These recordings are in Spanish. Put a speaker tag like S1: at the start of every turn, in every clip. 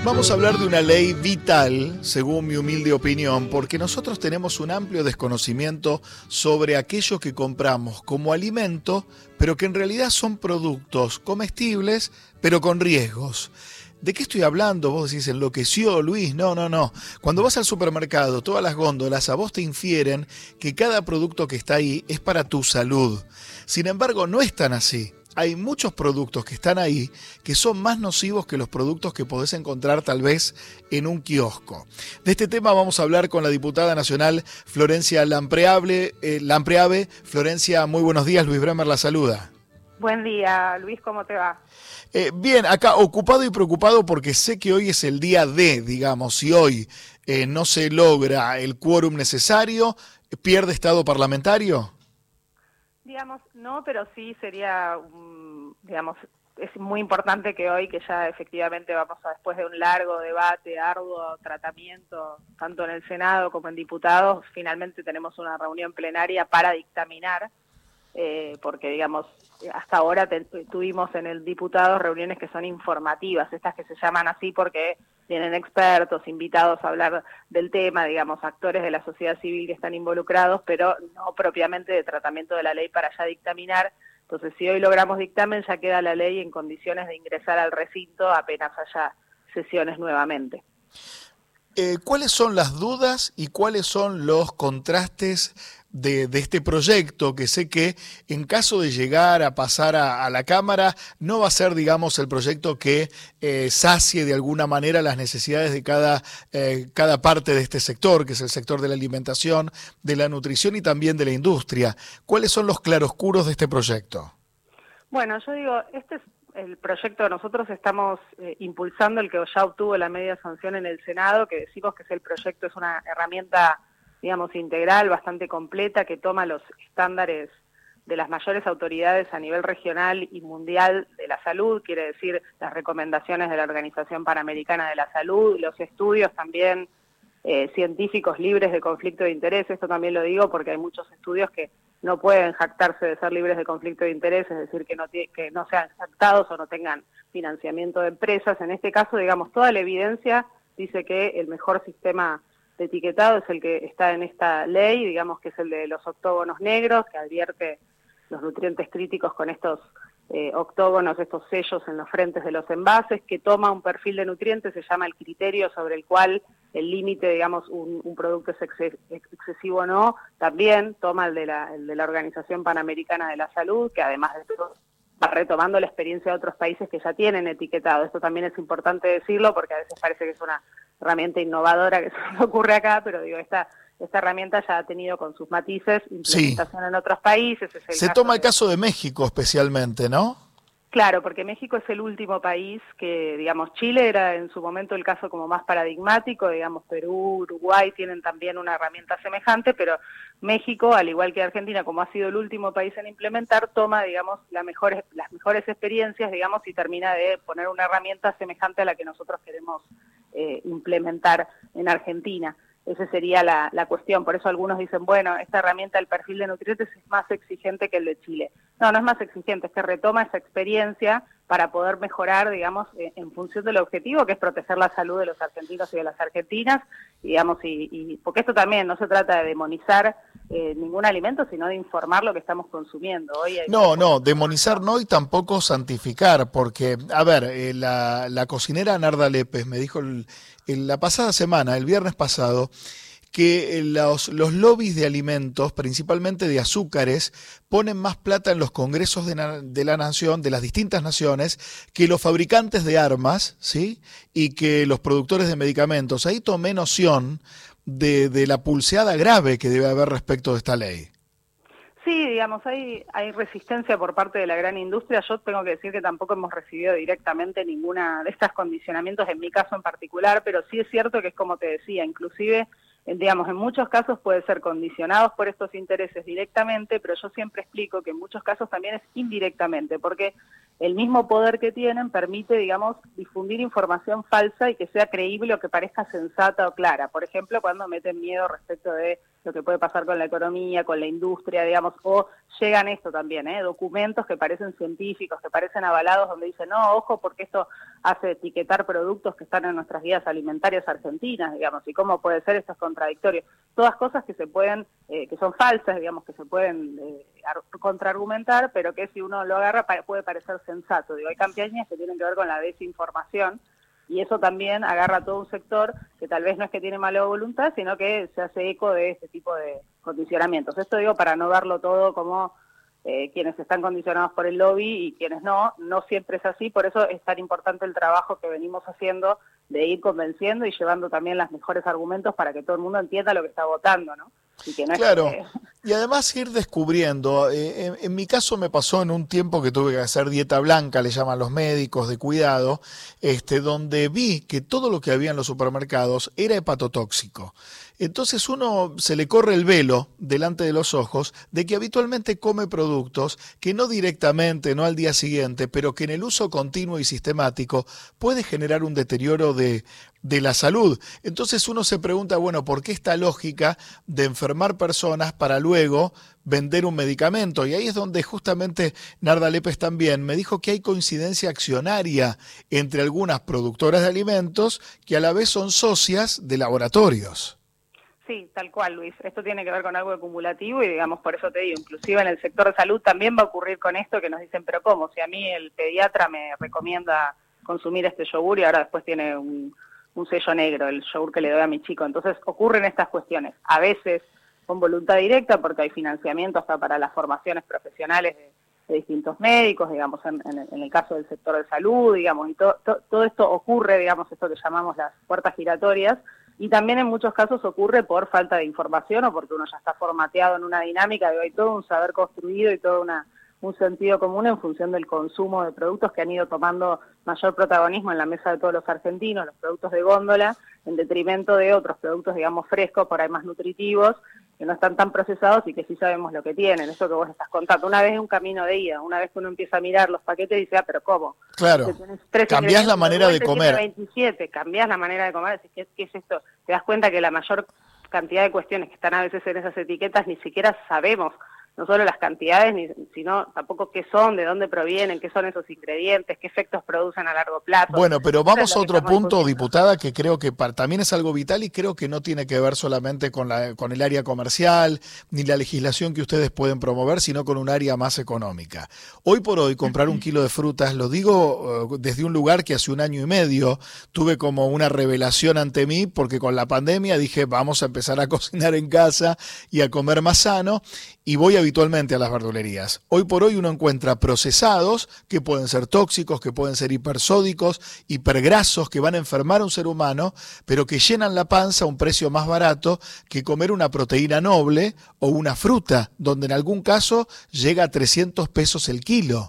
S1: Vamos a hablar de una ley vital, según mi humilde opinión, porque nosotros tenemos un amplio desconocimiento sobre aquello que compramos como alimento, pero que en realidad son productos comestibles, pero con riesgos. ¿De qué estoy hablando? Vos decís, enloqueció Luis. No. Cuando vas al supermercado, todas las góndolas a vos te infieren que cada producto que está ahí es para tu salud. Sin embargo, no es tan así. Hay muchos productos que están ahí que son más nocivos que los productos que podés encontrar tal vez en un kiosco. De este tema vamos a hablar con la diputada nacional Florencia Lampreave. Florencia, muy buenos días. Luis Bremer la saluda.
S2: Buen día, Luis, ¿cómo te va?
S1: Bien, acá ocupado y preocupado porque sé que hoy es el día D, digamos, si hoy no se logra el quórum necesario, ¿pierde estado parlamentario?
S2: Digamos, no, pero sí sería, digamos, es muy importante que hoy, que ya efectivamente vamos a, después de un largo debate, arduo tratamiento, tanto en el Senado como en diputados, finalmente tenemos una reunión plenaria para dictaminar, porque, digamos, hasta ahora tuvimos en el diputado reuniones que son informativas, estas que se llaman así porque vienen expertos, invitados a hablar del tema, digamos, actores de la sociedad civil que están involucrados, pero no propiamente de tratamiento de la ley para ya dictaminar. Entonces, si hoy logramos dictamen, ya queda la ley en condiciones de ingresar al recinto apenas haya sesiones nuevamente.
S1: ¿Cuáles son las dudas y cuáles son los contrastes de este proyecto? Que sé que en caso de llegar a pasar a la Cámara, no va a ser, digamos, el proyecto que sacie de alguna manera las necesidades de cada parte de este sector, que es el sector de la alimentación, de la nutrición y también de la industria. ¿Cuáles son los claroscuros de este proyecto?
S2: Bueno, yo digo, este es el proyecto que nosotros estamos impulsando, el que ya obtuvo la media sanción en el Senado, que decimos que es el proyecto, es una herramienta, digamos, integral, bastante completa, que toma los estándares de las mayores autoridades a nivel regional y mundial de la salud, quiere decir las recomendaciones de la Organización Panamericana de la Salud, los estudios también científicos libres de conflicto de interés. Esto también lo digo porque hay muchos estudios que no pueden jactarse de ser libres de conflicto de interés, es decir, que no sean jactados o no tengan financiamiento de empresas. En este caso, digamos, toda la evidencia dice que el mejor sistema de etiquetado es el que está en esta ley, digamos que es el de los octógonos negros, que advierte los nutrientes críticos con estos octógonos, estos sellos en los frentes de los envases, que toma un perfil de nutrientes, se llama el criterio sobre el cual el límite, digamos, un producto es excesivo o no, también toma el de la Organización Panamericana de la Salud, que además de todo va retomando la experiencia de otros países que ya tienen etiquetado. Esto también es importante decirlo porque a veces parece que es una herramienta innovadora que se ocurre acá, pero digo, esta herramienta ya ha tenido con sus matices implementación en otros países.
S1: Se toma el caso de México especialmente, ¿no?
S2: Claro, porque México es el último país que, digamos, Chile era en su momento el caso como más paradigmático, digamos, Perú, Uruguay tienen también una herramienta semejante, pero México, al igual que Argentina, como ha sido el último país en implementar, toma, digamos, las mejores experiencias, digamos, y termina de poner una herramienta semejante a la que nosotros queremos implementar en Argentina. Esa sería la cuestión. Por eso algunos dicen, bueno, esta herramienta del perfil de nutrientes es más exigente que el de Chile. No es más exigente, es que retoma esa experiencia para poder mejorar, digamos, en función del objetivo, que es proteger la salud de los argentinos y de las argentinas, digamos, y porque esto también no se trata de demonizar ningún alimento, sino de informar lo que estamos consumiendo. Hoy
S1: No, demonizar no y tampoco santificar, porque, a ver, la cocinera Narda Lépez me dijo la pasada semana, el viernes pasado, que los lobbies de alimentos, principalmente de azúcares, ponen más plata en los congresos de la nación, de las distintas naciones, que los fabricantes de armas, ¿sí? Y que los productores de medicamentos. Ahí tomé noción de la pulseada grave que debe haber respecto de esta ley.
S2: Sí, digamos, hay resistencia por parte de la gran industria. Yo tengo que decir que tampoco hemos recibido directamente ninguna de estos condicionamientos, en mi caso en particular, pero sí es cierto que es como te decía, inclusive, digamos, en muchos casos puede ser condicionados por estos intereses directamente, pero yo siempre explico que en muchos casos también es indirectamente, porque el mismo poder que tienen permite, digamos, difundir información falsa y que sea creíble o que parezca sensata o clara. Por ejemplo, cuando meten miedo respecto de lo que puede pasar con la economía, con la industria, digamos, o llegan esto también, documentos que parecen científicos, que parecen avalados, donde dicen, no, ojo, porque esto hace etiquetar productos que están en nuestras guías alimentarias argentinas, digamos, y cómo puede ser, esto es contradictorio. Todas cosas que se pueden, que son falsas, digamos, que se pueden contraargumentar, pero que si uno lo agarra puede parecer sensato. Digo, hay campañas que tienen que ver con la desinformación, y eso también agarra a todo un sector que tal vez no es que tiene mala voluntad, sino que se hace eco de este tipo de condicionamientos. Esto digo para no verlo todo como quienes están condicionados por el lobby y quienes no siempre es así, por eso es tan importante el trabajo que venimos haciendo de ir convenciendo y llevando también los mejores argumentos para que todo el mundo entienda lo que está votando, ¿no? Y que no
S1: Claro,
S2: es que...
S1: y además ir descubriendo, en mi caso me pasó en un tiempo que tuve que hacer dieta blanca, le llaman los médicos de cuidado, donde vi que todo lo que había en los supermercados era hepatotóxico. Entonces uno se le corre el velo delante de los ojos de que habitualmente come productos que no directamente, no al día siguiente, pero que en el uso continuo y sistemático puede generar un deterioro de la salud. Entonces uno se pregunta, bueno, ¿por qué esta lógica de enfermar personas para luego vender un medicamento? Y ahí es donde justamente Narda Lépez también me dijo que hay coincidencia accionaria entre algunas productoras de alimentos que a la vez son socias de laboratorios.
S2: Sí, tal cual, Luis. Esto tiene que ver con algo acumulativo y, digamos, por eso te digo, inclusive en el sector de salud también va a ocurrir con esto que nos dicen, pero ¿cómo? Si a mí el pediatra me recomienda consumir este yogur y ahora después tiene un sello negro, el yogur que le doy a mi chico. Entonces ocurren estas cuestiones, a veces con voluntad directa porque hay financiamiento hasta para las formaciones profesionales de distintos médicos, digamos, en el caso del sector de salud, digamos, y todo esto ocurre, digamos, esto que llamamos las puertas giratorias, y también en muchos casos ocurre por falta de información o porque uno ya está formateado en una dinámica de hay todo un saber construido y todo un sentido común en función del consumo de productos que han ido tomando mayor protagonismo en la mesa de todos los argentinos, los productos de góndola, en detrimento de otros productos, digamos, frescos, por ahí más nutritivos, que no están tan procesados y que sí sabemos lo que tienen, eso que vos estás contando. Una vez es un camino de ida, una vez que uno empieza a mirar los paquetes y dice, pero ¿cómo?
S1: Claro, cambiás la manera de comer.
S2: 27, cambiás la manera de comer, decís, ¿qué es esto? Te das cuenta que la mayor cantidad de cuestiones que están a veces en esas etiquetas ni siquiera sabemos, no solo las cantidades, sino tampoco qué son, de dónde provienen, qué son esos ingredientes, qué efectos producen a largo plazo.
S1: Bueno, pero vamos a otro punto, diputada, que creo que también es algo vital y creo que no tiene que ver solamente con el área comercial ni la legislación que ustedes pueden promover, sino con un área más económica. Hoy por hoy, comprar un kilo de frutas, lo digo desde un lugar que hace 1 año y medio tuve como una revelación ante mí, porque con la pandemia dije, vamos a empezar a cocinar en casa y a comer más sano, y voy habitualmente a las verdulerías. Hoy por hoy uno encuentra procesados que pueden ser tóxicos, que pueden ser hipersódicos, hipergrasos, que van a enfermar a un ser humano, pero que llenan la panza a un precio más barato que comer una proteína noble o una fruta, donde en algún caso llega a 300 pesos el kilo.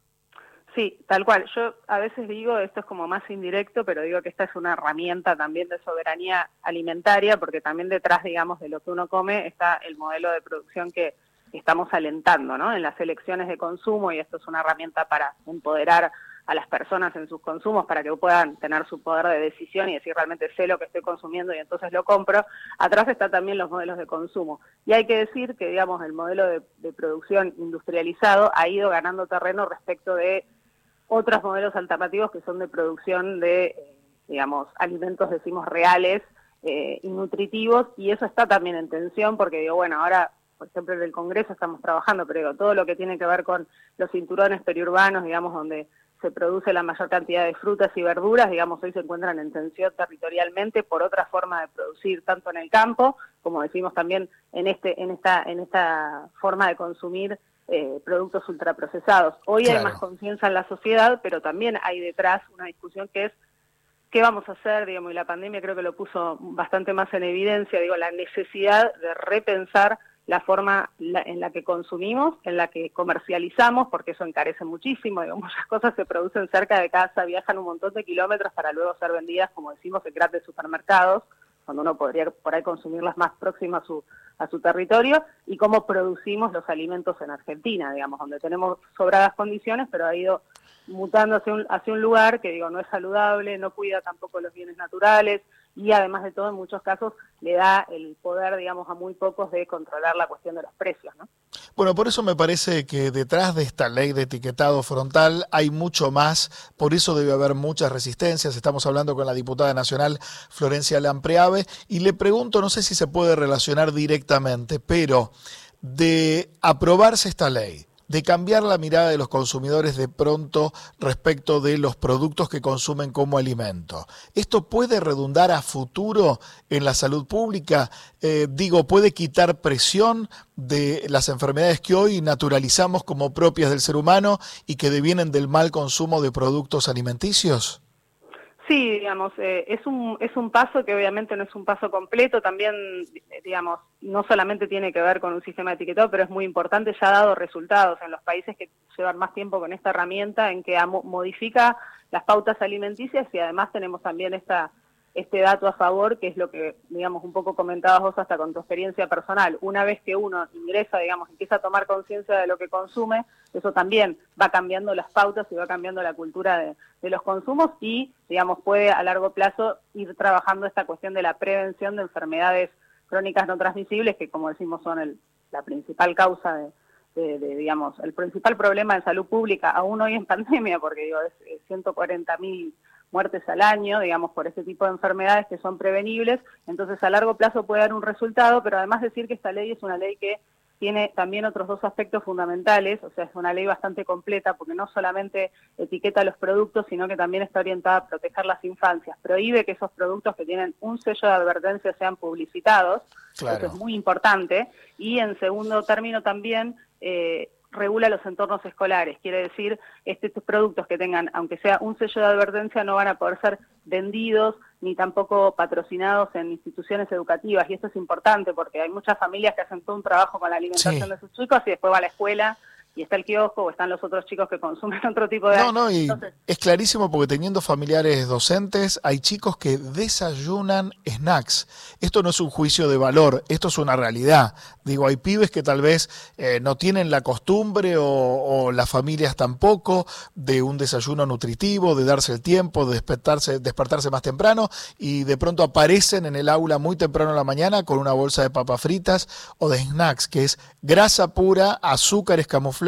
S2: Sí, tal cual. Yo a veces digo, esto es como más indirecto, pero digo que esta es una herramienta también de soberanía alimentaria, porque también detrás, digamos, de lo que uno come está el modelo de producción que estamos alentando, ¿no? En las elecciones de consumo, y esto es una herramienta para empoderar a las personas en sus consumos para que puedan tener su poder de decisión y decir realmente sé lo que estoy consumiendo y entonces lo compro. Atrás están también los modelos de consumo. Y hay que decir que, digamos, el modelo de producción industrializado ha ido ganando terreno respecto de otros modelos alternativos que son de producción de, digamos, alimentos, decimos, reales y nutritivos, y eso está también en tensión porque, digo, bueno, ahora, por ejemplo, en el Congreso estamos trabajando, pero digo, todo lo que tiene que ver con los cinturones periurbanos, digamos, donde se produce la mayor cantidad de frutas y verduras, digamos, hoy se encuentran en tensión territorialmente por otra forma de producir, tanto en el campo, como decimos también en esta forma de consumir productos ultraprocesados. Hoy
S1: Claro.
S2: hay más conciencia en la sociedad, pero también hay detrás una discusión que es qué vamos a hacer, digamos, y la pandemia creo que lo puso bastante más en evidencia, digo, la necesidad de repensar la forma en la que consumimos, en la que comercializamos, porque eso encarece muchísimo, digo, muchas cosas se producen cerca de casa, viajan un montón de kilómetros para luego ser vendidas, como decimos, en grandes supermercados, cuando uno podría por ahí consumirlas más próximas a su territorio, y cómo producimos los alimentos en Argentina, digamos, donde tenemos sobradas condiciones, pero ha ido mutando hacia un lugar que, digo, no es saludable, no cuida tampoco los bienes naturales, y además de todo, en muchos casos, le da el poder, digamos, a muy pocos de controlar la cuestión de los precios, ¿no?
S1: Bueno, por eso me parece que detrás de esta ley de etiquetado frontal hay mucho más, por eso debe haber muchas resistencias. Estamos hablando con la diputada nacional Florencia Lampreave y le pregunto, no sé si se puede relacionar directamente, pero de aprobarse esta ley, de cambiar la mirada de los consumidores de pronto respecto de los productos que consumen como alimento. ¿Esto puede redundar a futuro en la salud pública? ¿Puede quitar presión de las enfermedades que hoy naturalizamos como propias del ser humano y que devienen del mal consumo de productos alimenticios?
S2: Sí, digamos, es un paso que obviamente no es un paso completo, también, digamos, no solamente tiene que ver con un sistema de etiquetado, pero es muy importante, ya ha dado resultados en los países que llevan más tiempo con esta herramienta, en que modifica las pautas alimenticias, y además tenemos también este dato a favor, que es lo que, digamos, un poco comentabas vos hasta con tu experiencia personal. Una vez que uno ingresa, digamos, empieza a tomar conciencia de lo que consume, eso también va cambiando las pautas y va cambiando la cultura de los consumos y, digamos, puede a largo plazo ir trabajando esta cuestión de la prevención de enfermedades crónicas no transmisibles, que como decimos son la principal causa digamos, el principal problema de salud pública, aún hoy en pandemia, porque digo, es 140.000 muertes al año, digamos, por este tipo de enfermedades que son prevenibles. Entonces a largo plazo puede dar un resultado, pero además decir que esta ley es una ley que tiene también otros dos aspectos fundamentales, o sea, es una ley bastante completa porque no solamente etiqueta los productos, sino que también está orientada a proteger las infancias. Prohíbe que esos productos que tienen un sello de advertencia sean publicitados,
S1: Claro.
S2: Eso es muy importante, y en segundo término también regula los entornos escolares, quiere decir, estos productos que tengan, aunque sea un sello de advertencia, no van a poder ser vendidos ni tampoco patrocinados en instituciones educativas, y esto es importante porque hay muchas familias que hacen todo un trabajo con la alimentación de sus chicos y después va a la escuela y está el kiosco o están los otros chicos que consumen otro tipo de...
S1: Y
S2: Entonces,
S1: es clarísimo porque teniendo familiares docentes, hay chicos que desayunan snacks. Esto no es un juicio de valor, esto es una realidad. Digo, hay pibes que tal vez no tienen la costumbre o las familias tampoco de un desayuno nutritivo, de darse el tiempo, de despertarse más temprano y de pronto aparecen en el aula muy temprano en la mañana con una bolsa de papas fritas o de snacks, que es grasa pura, azúcares camuflados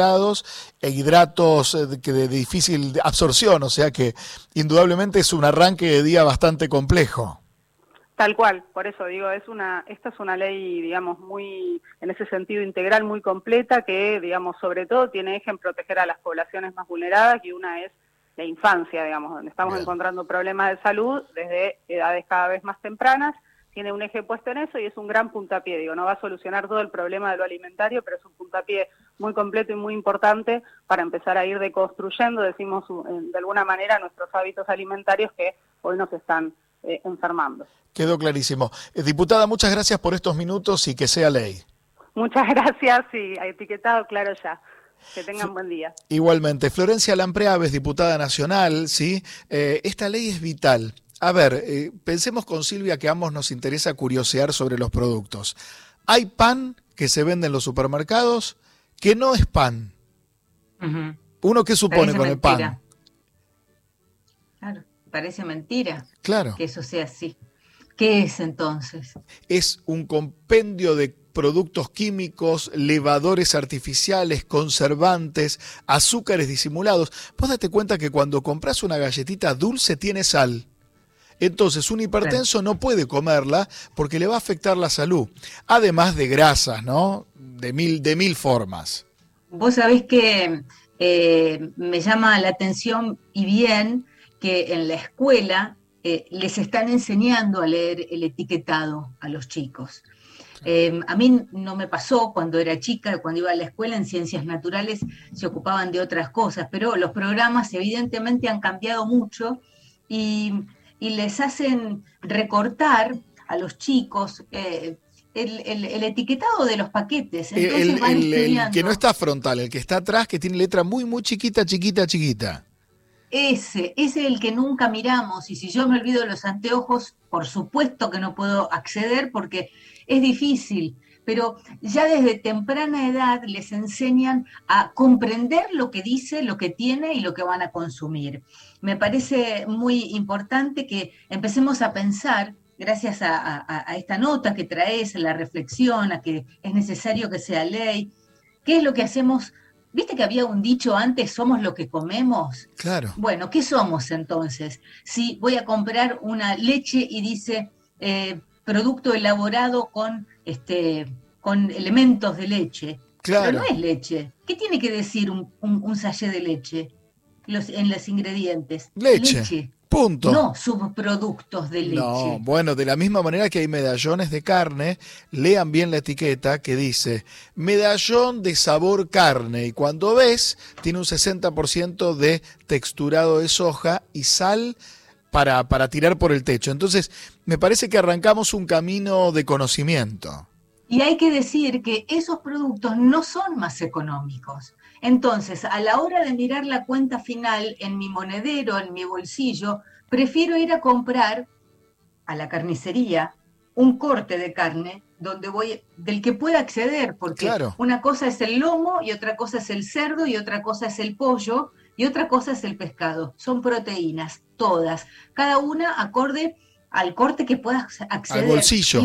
S1: e hidratos de difícil absorción, o sea que indudablemente es un arranque de día bastante complejo.
S2: Tal cual, por eso digo, esta es una ley, digamos, muy, en ese sentido integral, muy completa, que, digamos, sobre todo tiene eje en proteger a las poblaciones más vulneradas, y una es la infancia, digamos, donde estamos encontrando problemas de salud desde edades cada vez más tempranas. Tiene un eje puesto en eso y es un gran puntapié, digo, no va a solucionar todo el problema de lo alimentario, pero es un puntapié muy completo y muy importante para empezar a ir deconstruyendo, decimos de alguna manera, nuestros hábitos alimentarios que hoy nos están enfermando.
S1: Quedó clarísimo. Diputada, muchas gracias por estos minutos y que sea ley.
S2: Muchas gracias y etiquetado claro ya. Que tengan buen día.
S1: Igualmente. Florencia Lampreave, diputada nacional, ¿sí? Esta ley es vital. A ver, pensemos con Silvia que a ambos nos interesa curiosear sobre los productos. Hay pan que se vende en los supermercados que no es pan.
S3: Uh-huh.
S1: ¿Uno qué supone
S3: Parece
S1: con
S3: mentira.
S1: el pan?
S3: Claro, parece mentira
S1: Claro.
S3: que eso sea así. ¿Qué es entonces?
S1: Es un compendio de productos químicos, levadores artificiales, conservantes, azúcares disimulados. Vos date cuenta que cuando compras una galletita dulce tiene sal. Entonces un hipertenso no puede comerla porque le va a afectar la salud. Además de grasas, ¿no? De mil formas.
S3: Vos sabés que me llama la atención y bien que en la escuela les están enseñando a leer el etiquetado a los chicos. A mí no me pasó cuando era chica, cuando iba a la escuela en ciencias naturales se ocupaban de otras cosas, pero los programas evidentemente han cambiado mucho y les hacen recortar a los chicos el etiquetado de los paquetes. Entonces
S1: el que no está frontal, el que está atrás, que tiene letra muy, muy chiquita.
S3: Ese es el que nunca miramos, y si yo me olvido los anteojos, por supuesto que no puedo acceder porque es difícil, pero ya desde temprana edad les enseñan a comprender lo que dice, lo que tiene y lo que van a consumir. Me parece muy importante que empecemos a pensar gracias a esta nota que traes, a la reflexión, a que es necesario que sea ley. ¿Qué es lo que hacemos? ¿Viste que había un dicho antes, somos lo que comemos?
S1: Claro.
S3: Bueno, ¿qué somos entonces? Si voy a comprar una leche y dice producto elaborado con elementos de leche,
S1: Claro.
S3: pero no es leche. ¿Qué tiene que decir un sachet de leche en los ingredientes?
S1: Leche. Punto.
S3: No subproductos de leche.
S1: No, bueno, de la misma manera que hay medallones de carne, lean bien la etiqueta que dice medallón de sabor carne y cuando ves tiene un 60% de texturado de soja y sal para tirar por el techo. Entonces, me parece que arrancamos un camino de conocimiento.
S3: Y hay que decir que esos productos no son más económicos. Entonces, a la hora de mirar la cuenta final en mi monedero, en mi bolsillo, prefiero ir a comprar a la carnicería un corte de carne del que pueda acceder, porque
S1: Claro.
S3: una cosa es el lomo y otra cosa es el cerdo y otra cosa es el pollo y otra cosa es el pescado. Son proteínas, todas, cada una acorde al corte que puedas acceder.
S1: Al bolsillo.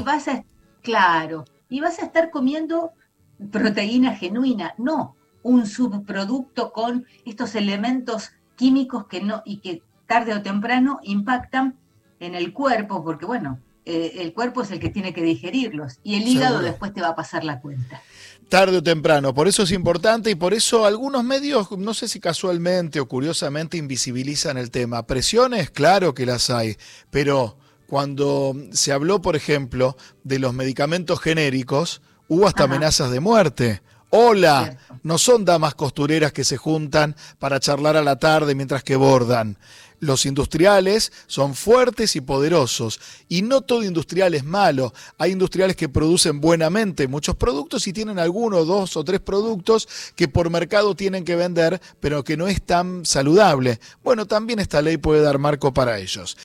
S3: Y vas a estar comiendo proteína genuina, no un subproducto con estos elementos químicos que tarde o temprano impactan en el cuerpo, porque bueno, el cuerpo es el que tiene que digerirlos y el hígado
S1: Seguro.
S3: después te va a pasar la cuenta.
S1: Tarde o temprano, por eso es importante y por eso algunos medios, no sé si casualmente o curiosamente, invisibilizan el tema. Presiones, claro que las hay, pero cuando se habló, por ejemplo, de los medicamentos genéricos, hubo hasta amenazas de muerte. Hola,
S3: Cierto.
S1: no son damas costureras que se juntan para charlar a la tarde mientras que bordan. Los industriales son fuertes y poderosos y no todo industrial es malo. Hay industriales que producen buenamente muchos productos y tienen alguno, 2 o 3 productos que por mercado tienen que vender, pero que no es tan saludable. Bueno, también esta ley puede dar marco para ellos.